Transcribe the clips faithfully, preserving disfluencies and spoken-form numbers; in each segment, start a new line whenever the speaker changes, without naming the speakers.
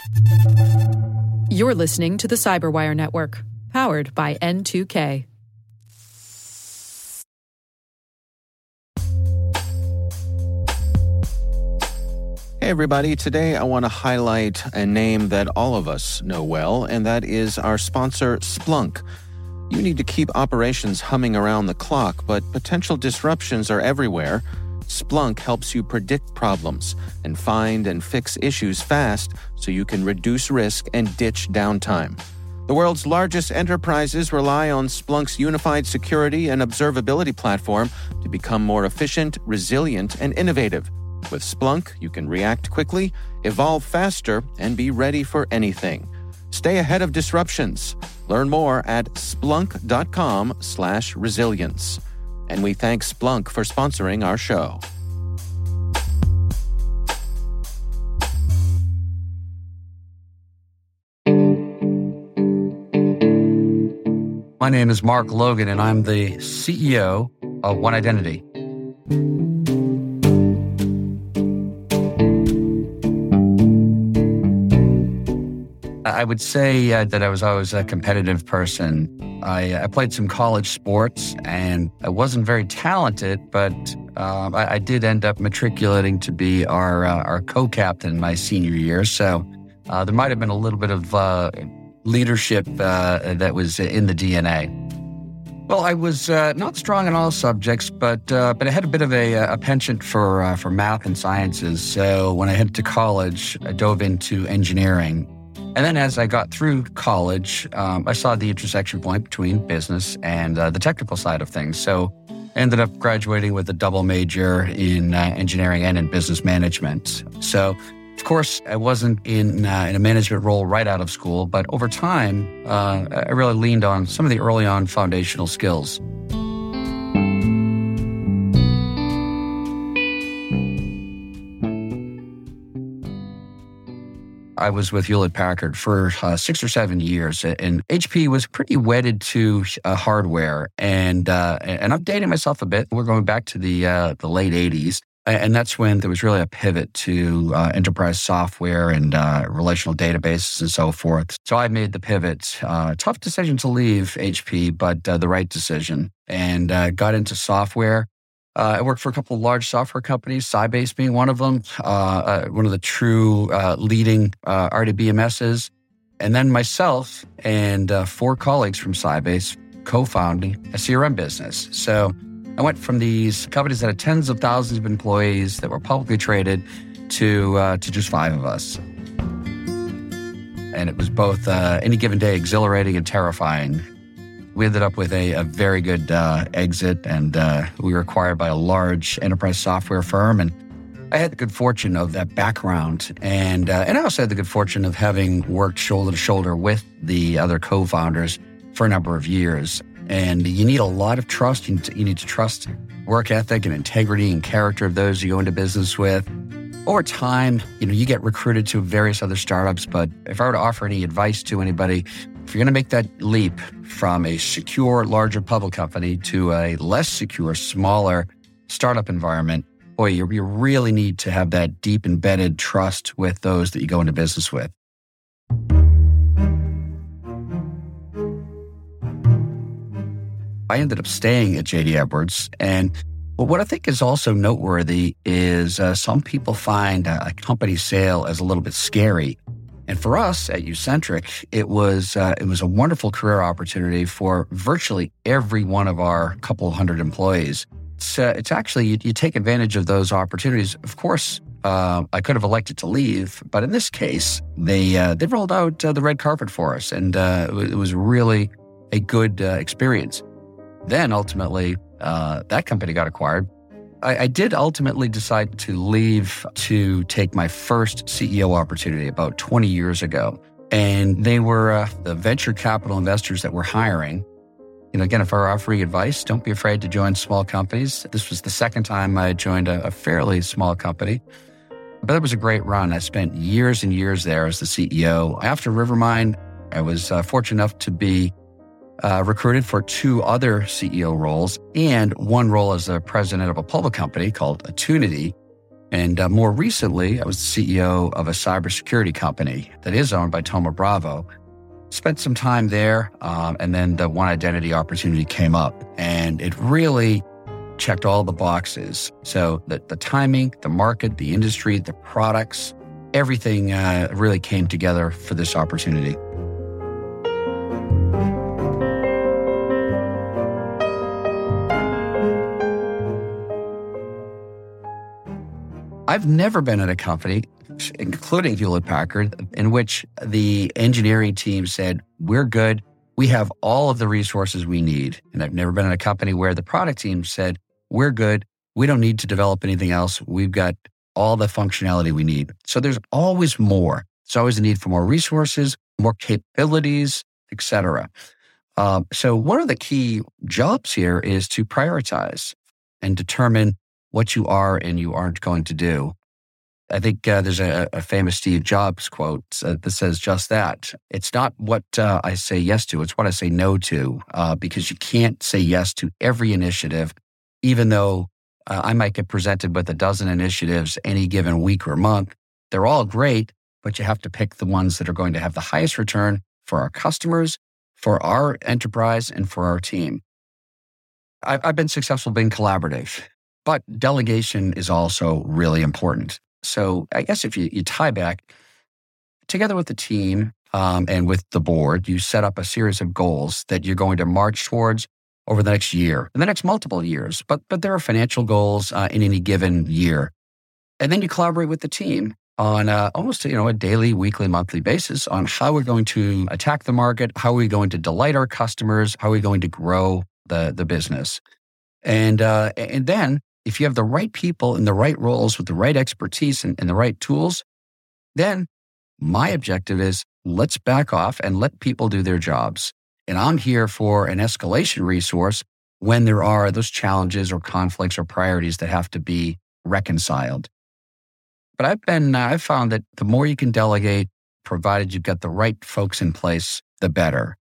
You're listening to the Cyberwire Network, powered by N two K.
Hey everybody, today I want to highlight a name that all of us know well, and that is our sponsor, Splunk. You need to keep operations humming around the clock, but potential disruptions are everywhere. Splunk helps you predict problems and find and fix issues fast so you can reduce risk and ditch downtime. The world's largest enterprises rely on Splunk's unified security and observability platform to become more efficient, resilient, and innovative. With Splunk, you can react quickly, evolve faster, and be ready for anything. Stay ahead of disruptions. Learn more at splunk.com slash resilience. And we thank Splunk for sponsoring our show.
My name is Mark Logan, and I'm the C E O of One Identity. I would say uh, that I was always a competitive person. I, I played some college sports, and I wasn't very talented, but um, I, I did end up matriculating to be our uh, our co-captain my senior year. So uh, there might have been a little bit of uh, leadership uh, that was in the D N A. Well, I was uh, not strong in all subjects, but uh, but I had a bit of a, a penchant for uh, for math and sciences. So when I headed to college, I dove into engineering. And then as I got through college, um, I saw the intersection point between business and uh, the technical side of things. So I ended up graduating with a double major in uh, engineering and in business management. So, of course, I wasn't in, uh, in a management role right out of school, but over time, uh, I really leaned on some of the early on foundational skills. I was with Hewlett-Packard for uh, six or seven years, and H P was pretty wedded to uh, hardware. And uh, and I'm dating myself a bit. We're going back to the uh, the late eighties, and that's when there was really a pivot to uh, enterprise software and uh, relational databases and so forth. So I made the pivot. Uh, tough decision to leave H P, but uh, the right decision, and uh, got into software. Uh, I worked for a couple of large software companies, Sybase being one of them, uh, uh, one of the true uh, leading uh, R D B M Ss. And then myself and uh, four colleagues from Sybase co-founding a C R M business. So I went from these companies that had tens of thousands of employees that were publicly traded to uh, to just five of us. And it was both uh, any given day exhilarating and terrifying. We ended up with a, a very good uh, exit, and uh, we were acquired by a large enterprise software firm. And I had the good fortune of that background, and uh, and I also had the good fortune of having worked shoulder to shoulder with the other co-founders for a number of years. And you need a lot of trust. You need to, you need to trust work ethic and integrity and character of those you go into business with. Over time, you know, you get recruited to various other startups. But if I were to offer any advice to anybody, if you're going to make that leap from a secure, larger public company to a less secure, smaller startup environment, boy, you, you really need to have that deep embedded trust with those that you go into business with. I ended up staying at J D Edwards, and well, what I think is also noteworthy is uh, some people find a, a company sale as a little bit scary. And for us at Ucentric, it was uh, it was a wonderful career opportunity for virtually every one of our couple hundred employees. It's, uh, it's actually, you, you take advantage of those opportunities. Of course, uh, I could have elected to leave, but in this case, they uh, they rolled out uh, the red carpet for us, and uh, it, was, it was really a good uh, experience. Then ultimately, uh, that company got acquired. I, I did ultimately decide to leave to take my first C E O opportunity about twenty years ago. And they were uh, the venture capital investors that were hiring. You know, again, if I were offering advice, don't be afraid to join small companies. This was the second time I joined a, a fairly small company. But it was a great run. I spent years and years there as the C E O. After Rivermind, I was uh, fortunate enough to be Uh, recruited for two other C E O roles and one role as the president of a public company called Attunity. And uh, more recently, I was the C E O of a cybersecurity company that is owned by Thoma Bravo. Spent some time there, um, and then the One Identity opportunity came up, and it really checked all the boxes. So the, the timing, the market, the industry, the products, everything uh, really came together for this opportunity. I've never been at a company, including Hewlett-Packard, in which the engineering team said, we're good, we have all of the resources we need. And I've never been in a company where the product team said, we're good, we don't need to develop anything else, we've got all the functionality we need. So there's always more. There's always a need for more resources, more capabilities, et cetera. Um, so one of the key jobs here is to prioritize and determine what you are and you aren't going to do. I think uh, there's a, a famous Steve Jobs quote uh, that says just that. It's not what uh, I say yes to, it's what I say no to, uh, because you can't say yes to every initiative, even though uh, I might get presented with a dozen initiatives any given week or month. They're all great, but you have to pick the ones that are going to have the highest return for our customers, for our enterprise, and for our team. I've, I've been successful being collaborative. But delegation is also really important. So I guess if you, you tie back, together with the team um, and with the board, you set up a series of goals that you're going to march towards over the next year, and the next multiple years. But but there are financial goals uh, in any given year. And then you collaborate with the team on uh, almost you know a daily, weekly, monthly basis on how we're going to attack the market, how are we going to delight our customers, how are we going to grow the, the business. And uh, and then if you have the right people in the right roles with the right expertise and, and the right tools, then my objective is let's back off and let people do their jobs. And I'm here for an escalation resource when there are those challenges or conflicts or priorities that have to be reconciled. But I've been, uh, I've found that the more you can delegate, provided you've got the right folks in place, the better.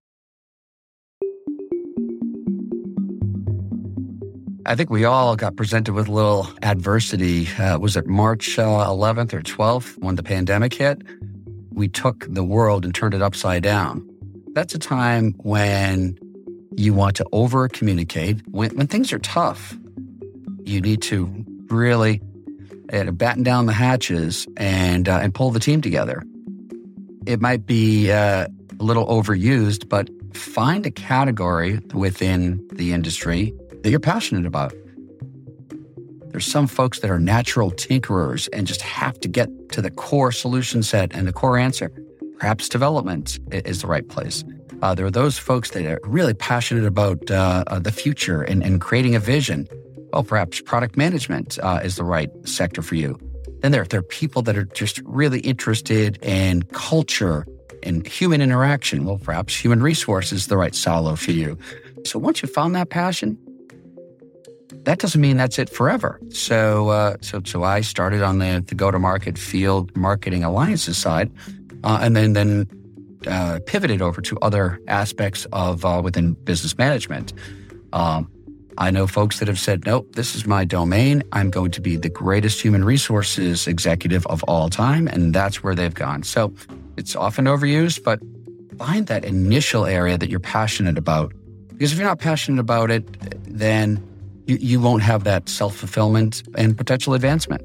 I think we all got presented with a little adversity. Uh, was it March uh, eleventh or twelfth when the pandemic hit? We took the world and turned it upside down. That's a time when you want to over-communicate. When, when things are tough, you need to really uh, batten down the hatches and uh, and pull the team together. It might be uh, a little overused, but find a category within the industry that you're passionate about. There's some folks that are natural tinkerers and just have to get to the core solution set and the core answer. Perhaps development is the right place. Uh, there are those folks that are really passionate about uh, uh, the future and, and creating a vision. Well, perhaps product management uh, is the right sector for you. Then there, there are people that are just really interested in culture and human interaction. Well, perhaps human resources is the right silo for you. So once you've found that passion, that doesn't mean that's it forever. So, uh, so, so I started on the, the go-to-market field marketing alliances side, uh, and then then uh, pivoted over to other aspects of uh, within business management. Um, I know folks that have said, "Nope, this is my domain. I'm going to be the greatest human resources executive of all time," and that's where they've gone. So, it's often overused, but find that initial area that you're passionate about. Because if you're not passionate about it, then You, you won't have that self-fulfillment and potential advancement.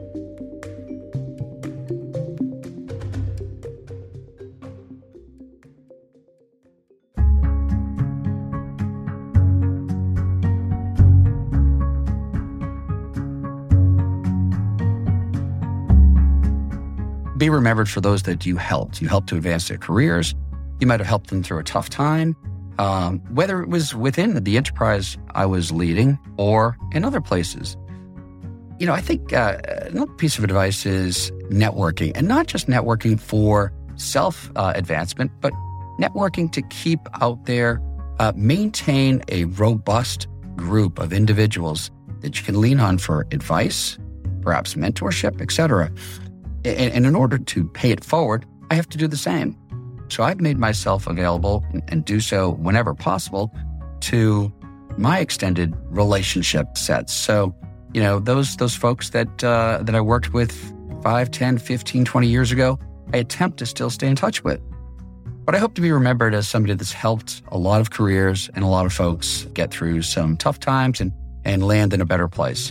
Be remembered for those that you helped. You helped to advance their careers. You might have helped them through a tough time. Um, whether it was within the enterprise I was leading or in other places. You know, I think uh, another piece of advice is networking, and not just networking for self-advancement, uh, but networking to keep out there, uh, maintain a robust group of individuals that you can lean on for advice, perhaps mentorship, et cetera. And, and in order to pay it forward, I have to do the same. So I've made myself available and do so whenever possible to my extended relationship sets. So you know, those those folks that uh, that I worked with five, ten, fifteen, twenty years ago, I attempt to still stay in touch with. But I hope to be remembered as somebody that's helped a lot of careers and a lot of folks get through some tough times and, and land in a better place.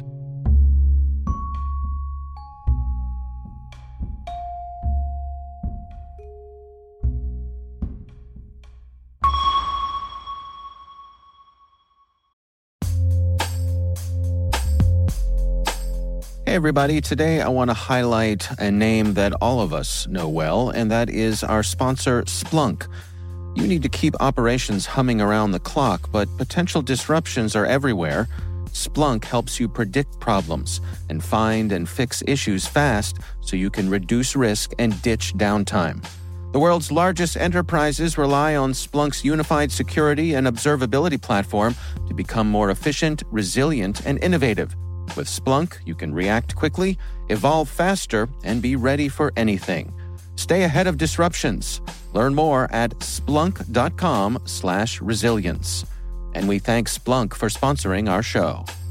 Hey everybody, today I want to highlight a name that all of us know well, and that is our sponsor, Splunk. You need to keep operations humming around the clock, but potential disruptions are everywhere. Splunk helps you predict problems and find and fix issues fast so you can reduce risk and ditch downtime. The world's largest enterprises rely on Splunk's unified security and observability platform to become more efficient, resilient, and innovative. With Splunk, you can react quickly, evolve faster, and be ready for anything. Stay ahead of disruptions. Learn more at splunk.com slash resilience. And we thank Splunk for sponsoring our show.